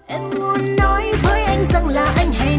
Em muốn nói với anh rằng là anh hẹn